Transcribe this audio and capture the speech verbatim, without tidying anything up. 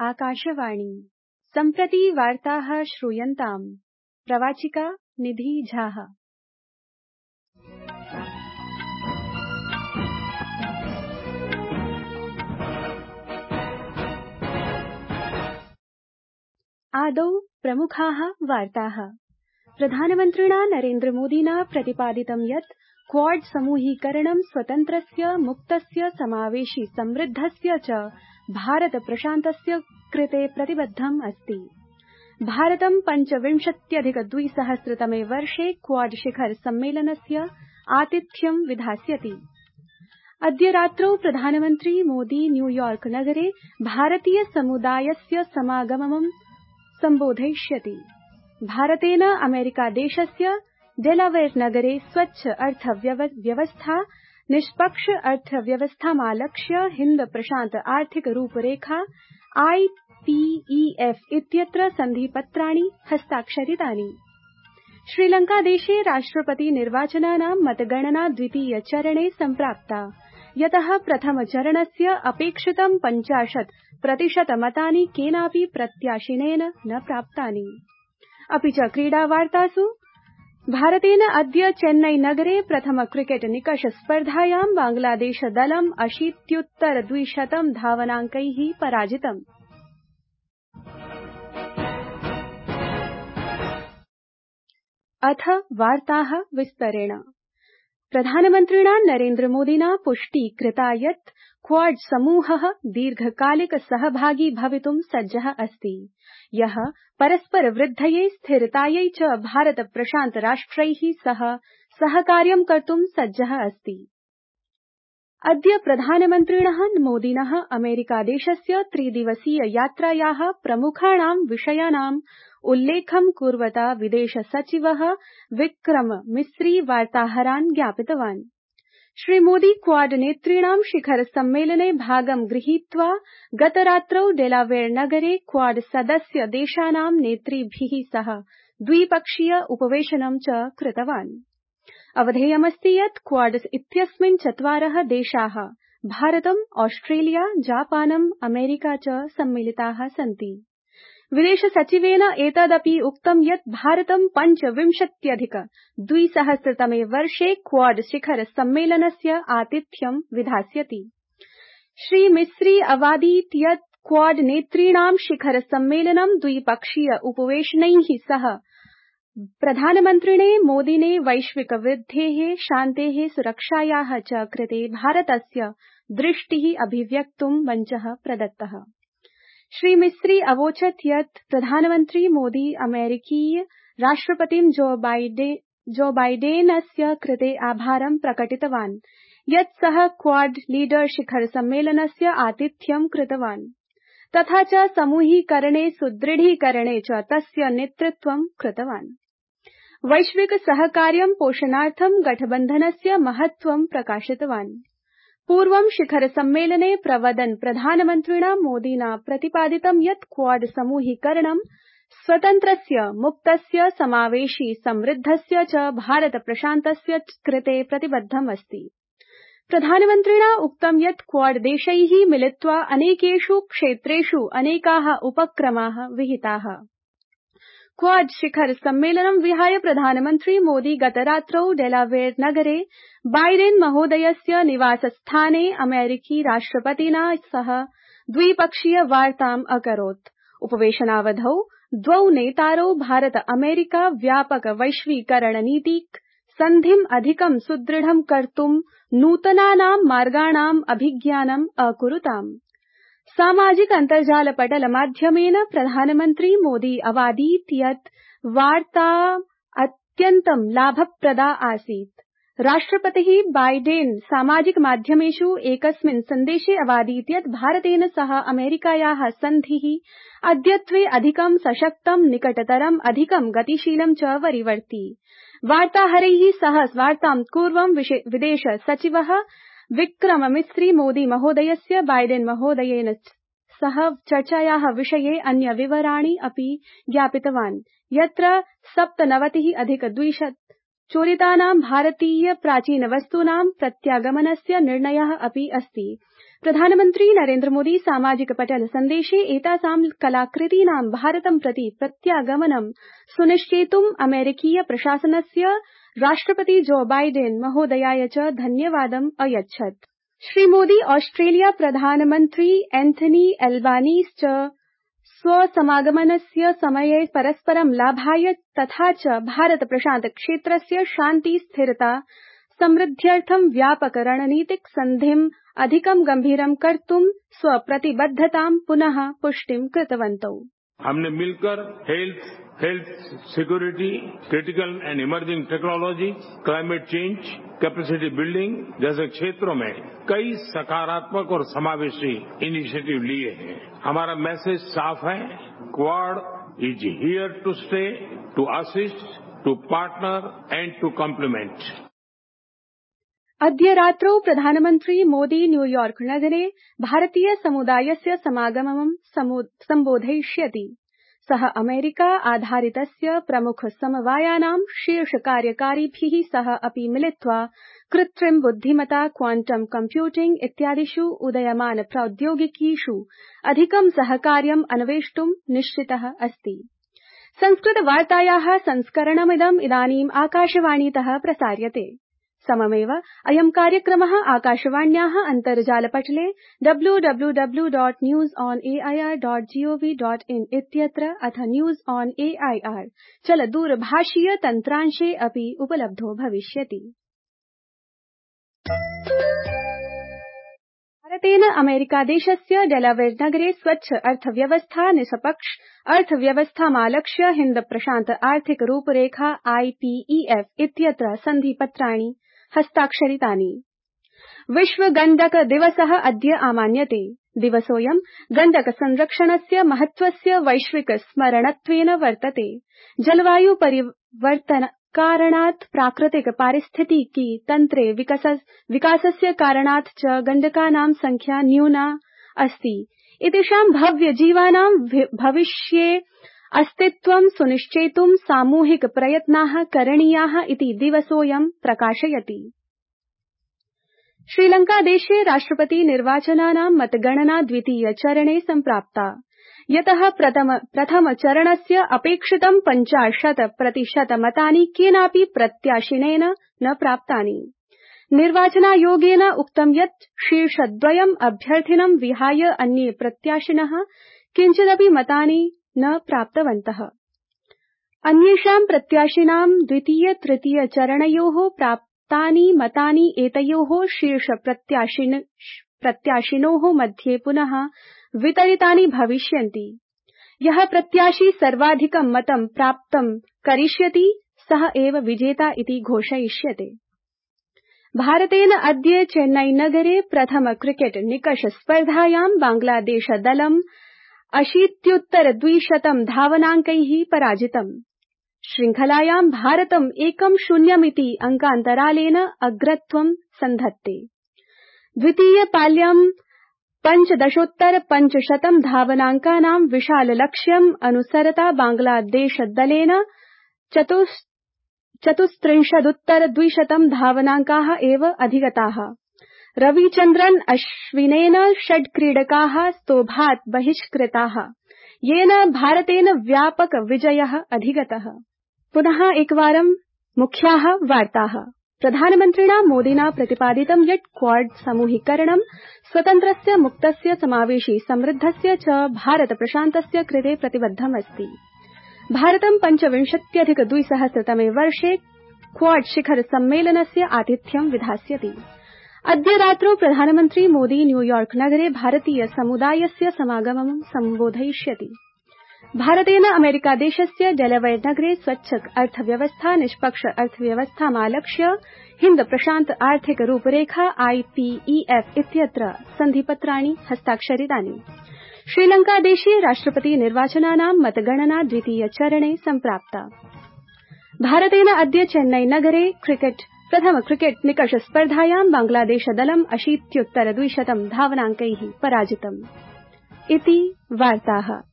आकाशवाणी। सम्प्रति वार्ताः श्रूयन्ताम्। प्रवाचिका निधि झाः। आदौ प्रमुखाः वार्ताः। प्रधानमन्त्रिणा नरेन्द्रमोदिना प्रतिपादितं यत् क्वाड समूहीकरणं स्वतन्त्रस्य, मुक्तस्य, समावेशि समृद्धस्य च भारत प्रशान्तस्य कृते प्रतिबद्धम् अस्ति। भारतं पञ्चविंशत्यधिक द्विसहस्रतमे वर्षे क्वाड शिखर सम्मेलनस्य आतिथ्यं विधास्यति। अद्य रात्रौ प्रधानमन्त्री मोदी न्यूयॉर्क नगरे भारतीय समुदायस्य समागमं सम्बोधयिष्यति। भारतेन अमेरिकादेशस्य डेलावेयर नगरे स्वच्छ अर्थव्यवस्था, निष्पक्ष अर्थव्यवस्थामालक्ष्य हिन्द प्रशान्त आर्थिक रूपरेखा आई पी ई एफ इत्यत्र सन्धिपत्राणि हस्ताक्षरितानि। श्रीलंकादेशे राष्ट्रपति निर्वाचनानां मतगणना द्वितीय चरणे सम्प्राप्ता, यतः प्रथम चरणस्य अपेक्षितं पञ्चाशत् प्रतिशत मतानि केनापि प्रत्याशिनेन न प्राप्तानि। अपि च क्रीडावार्तासु भारतेन अद्य चेन्नई नगरे प्रथम क्रिकेट निकष स्पर्धायां बांग्लादेशदलम् अशीत्युत्तर द्विशतं धावनाङ्कैः पराजितम्। अथ वार्ताः विस्तरेण। प्रधानमन्त्रिणा नरेन्द्रमोदिना पुष्टि कृता यत् क्वाड समूहः दीर्घकालिक सहभागी भवितुं सज्जः अस्ति, यः परस्पर वृद्धये, स्थिरतायै च भारत प्रशान्त राष्ट्रैः सह सहकार्यं कर्तुं सज्जः अस्ति। अद्य प्रधानमन्त्रिणः मोदिनः अमेरिकादेशस्य त्रिदिवसीय यात्रायाः प्रमुखाणां विषयाणाम् उल्लेखं कुर्वता विदेश सचिवः विक्रम मिस्री वार्ताहरान् ज्ञापितवान्। श्रीमोदी क्वाड नेतॄणां शिखर सम्मेलने भागं गृहीत्वा गतरात्रौ डेलावेयर नगरे क्वाड सदस्य देशानां नेतृभिः सह द्विपक्षीय उपवेशनं च कृतवान्। अवधेयमस्ति यत् क्वाड इत्यस्मिन् चत्वारः देशाः भारतम्, ऑस्ट्रेलिया, जापानम्, अमेरिका च सम्मिलिताः सन्ति। विदेश सचिवेन एतदपि उक्तं यत् भारतं पञ्चविंशत्यधिक द्विसहस्रतमे वर्षे क्वाड शिखर सम्मेलनस्य आतिथ्यं विधास्यति। श्री मिस्री अवादीत् यत् क्वाड नेतॄणां शिखर सम्मेलनं द्विपक्षीय उपवेशनैः सह प्रधानमन्त्रिणे मोदिने वैश्विक वृद्धेः, शान्तेः, सुरक्षायाः च कृते भारतस्य दृष्टिः अभिव्यक्तुं मञ्चः प्रदत्तः। श्री मिस्री अवोचत् यत् प्रधानमन्त्री मोदी अमेरिकीय राष्ट्रपतिं जो बाइडेन जो बाइडेनस्य कृते आभारं प्रकटितवान् यत् सः क्वाड लीडर शिखर सम्मेलनस्य आतिथ्यं कृतवान्, तथा च समूहीकरणे, सुदृढीकरणे च तस्य नेतृत्वं कृतवान्। वैश्विक सहकार्यं पोषणार्थं गठबन्धनस्य महत्त्वं प्रकाशितवान्। पूर्वं शिखर सम्मेलने प्रवदन् प्रधानमन्त्रिणा मोदिना प्रतिपादितं यत् क्वाड समूहीकरणं स्वतन्त्रस्य, मुक्तस्य, समावेशि समृद्धस्य च भारत प्रशान्तस्य कृते प्रतिबद्धम् अस्ति। प्रधानमन्त्रिणा उक्तं यत् क्वाड देशैः मिलित्वा अनेकेषु क्षेत्रेषु अनेकाः उपक्रमाः विहिताः। क्वाड शिखर सम्मेलनं विहाय प्रधानमन्त्री मोदी गतरात्रौ डेलावेयर नगरे बाइडेन महोदयस्य निवासस्थाने अमेरिकी राष्ट्रपतिना सह द्विपक्षीय वार्ताम् अकरोत्। उपवेशनावधौ द्वौ नेतारौ भारत अमेरिका व्यापक वैश्वीकरण नीतिक सन्धिम् अधिकं सुदृढं कर्तुं नूतनानां मार्गाणाम् अभिज्ञानम् अकुरुताम्। सामाजिक अन्तर्जाल पटल माध्यमेन प्रधानमन्त्री मोदी अवादीत् यत् वार्ता अत्यन्तं लाभप्रदा आसीत्। राष्ट्रपतिः बाइडेन सामाजिक माध्यमेषु एकस्मिन् सन्देशे अवादीत् यत् भारतेन सह अमेरिकायाः सन्धिः अद्यत्वे अधिकं सशक्तं, निकटतरं, अधिकं गतिशीलं च वरीवर्ति। वार्ताहरैः सह वार्तां कुर्वन् विदेश सचिवः विक्रम मिस्री मोदी महोदयस्य बाइडेन महोदयेन सह चर्चायाः विषये अन्य विवराणि अपि ज्ञापितवान्, यत्र सप्तनवतिः अधिक द्विशत चोरितानां भारतीय प्राचीन वस्तूनां प्रत्यागमनस्य निर्णयः अपि अस्ति। प्रधानमन्त्री नरेन्द्र मोदी सामाजिक पटल सन्देशे एतासां कलाकृतीनां भारतं प्रति प्रत्यागमनं सुनिश्चेतुं अमेरिकीय प्रशासनस्य राष्ट्रपति जो बाइडेन महोदयाय च धन्यवादम् अयच्छत्। श्रीमोदी ऑस्ट्रेलिया प्रधानमन्त्री एंथनी एल्बानीस् च स्वसमागमनस्य समये परस्परं लाभाय तथा च भारत प्रशान्त क्षेत्रस्य शान्ति स्थिरता समृद्ध्यर्थं व्यापक रणनीतिक सन्धिम् अधिकं गंभीरं कर्तुं स्वप्रतिबद्धतां पुनः पुष्टिं कृतवन्तौ। हमने मिलकर health health security, critical and emerging technology, climate change, capacity building जैसे क्षेत्रों में कई सकारात्मक और समावेशी इनिशिएटिव लिए हैं। हमारा मैसेज साफ है, Quad is here to stay, to assist, to partner and to complement. अद्य रात्रौ प्रधानमन्त्री मोदी न्यूयॉर्क नगरे भारतीय समुदायस्य समागमं सम्बोधयिष्यति। सः अमेरिका आधारितस्य प्रमुख समवायानां शीर्ष कार्यकारिभिः सह अपि मिलित्वा कृत्रिम बुद्धिमता, क्वांटम कम्प्यूटिंग इत्यादिषु उदयमान प्रौद्योगिकीषु अधिकं सहकार्यम् अन्वेष्टुं निश्चितः अस्ति। संस्कृत वार्तायाः संस्करणमिदम् इदानीम् आकाशवाणीतः प्रसार्यते। सममेव अयं कार्यक्रमः आकाशवाण्याः अन्तर्जालपटले W W W dot news on A I R dot gov dot in इत्यत्र अथ news on A I R चलदूरभाषीय तन्त्रांशे अपि उपलब्धो भविष्यति। भारतेन अमेरिकादेशस्य डेलावेयर नगरे स्वच्छ अर्थव्यवस्था निष्पक्ष अर्थव्यवस्थामालक्ष्य हिन्द प्रशान्त आर्थिक रूपरेखा आई पी ई एफ इत्यत्र सन्धिपत्राणि हस्ताक्षरितानि। विश्व गण्डक दिवसः अद्य आमान्यते। दिवसोऽयं गण्डक संरक्षणस्य महत्त्वस्य वैश्विक स्मरणत्वेन वर्तते। जलवायु परिवर्तन कारणात् प्राकृतिक पारिस्थितिकी तन्त्रे विकासस्य कारणात् च गण्डकानां संख्या न्यूना अस्ति। एतेषां भव्य जीवानां भविष्ये अस्तित्वं सुनिश्चेतुं सामूहिक प्रयत्नाः करणीयाः इति दिवसोऽयं प्रकाशयति। श्रीलंकादेशे राष्ट्रपति निर्वाचनानां मतगणना द्वितीय चरणे सम्प्राप्ता, यतः प्रथम प्रथम चरणस्य अपेक्षितं पञ्चाशत् प्रतिशत मतानि केनापि प्रत्याशिनेन न प्राप्तानि। निर्वाचनायोगेन उक्तं यत् शीर्षद्वयम् अभ्यर्थिनं विहाय अन्ये प्रत्याशिनः किञ्चिदपि मतानि न प्राप्तवन्तः। अन्येषां प्रत्याशिनां द्वितीय तृतीय चरणयोः प्राप्तानि मतानि एतयोः शीर्ष प्रत्याशिनोः मध्ये पुनः वितरितानि भविष्यन्ति। यः प्रत्याशी सर्वाधिकं मतं प्राप्तं करिष्यति सः एव विजेता इति घोषयिष्यते। भारतेन अद्य चेन्नई नगरे प्रथम क्रिकेट निकष स्पर्धायां बांग्लादेश दलम् अशीत्युत्तर द्विशतं धावनाङ्कैः पराजितम्। श्रृंखलायां भारतम् एकं शून्यमिति अंकान्तरालेन अग्रत्वं सन्धत्ते। द्वितीय पाल्यां पञ्चदशोत्तर पञ्चशतं धावनाङ्कानां विशाल लक्ष्यम् अनुसरता बांग्लादेश दलेन चतुस्त्रिंशदुत्तर द्विशतं धावनाङ्काः एव अधिगताः। रविचन्द्रन अश्विनेन षड् क्रीडकाः स्तोभात् बहिष्कृताः, येन भारतेन व्यापक विजयः अधिगतः। पुनः एकवारं मुख्याः वार्ताः। प्रधानमन्त्रिणा मोदिना प्रतिपादितं यत् क्वाड समूहीकरणं स्वतन्त्रस्य, मुक्तस्य, समावेशी, समृद्धस्य च भारत प्रशान्तस्य कृते प्रतिबद्धमस्ति। भारतं पञ्चविंशत्यधिक द्विसहस्रतमे वर्षे क्वाड शिखर सम्मेलनस्य आतिथ्यं विधास्यति। अद्य रात्रौ प्रधानमन्त्री मोदी न्यूयॉर्क नगरे भारतीय समुदायस्य समागमं सम्बोधयिष्यति। भारतेन अमेरिकादेशस्य डेलावेयर नगरे स्वच्छ अर्थव्यवस्था निष्पक्ष अर्थव्यवस्थामालक्ष्य हिन्द प्रशान्त आर्थिक रूपरेखा आई पी ई एफ इत्यत्र सन्धिपत्राणि हस्ताक्षरितानि। श्रीलंकादेशे राष्ट्रपति निर्वाचनानां मतगणना द्वितीय चरणे सम्प्राप्ता। भारतेन अद्य चेन्नई नगरे क्रिकेट प्रथम क्रिकेट निकष स्पर्धायां बांग्लादेश दलम् अशीत्युत्तर द्विशतं धावनाङ्कैः पराजितम्। इति वार्ताः।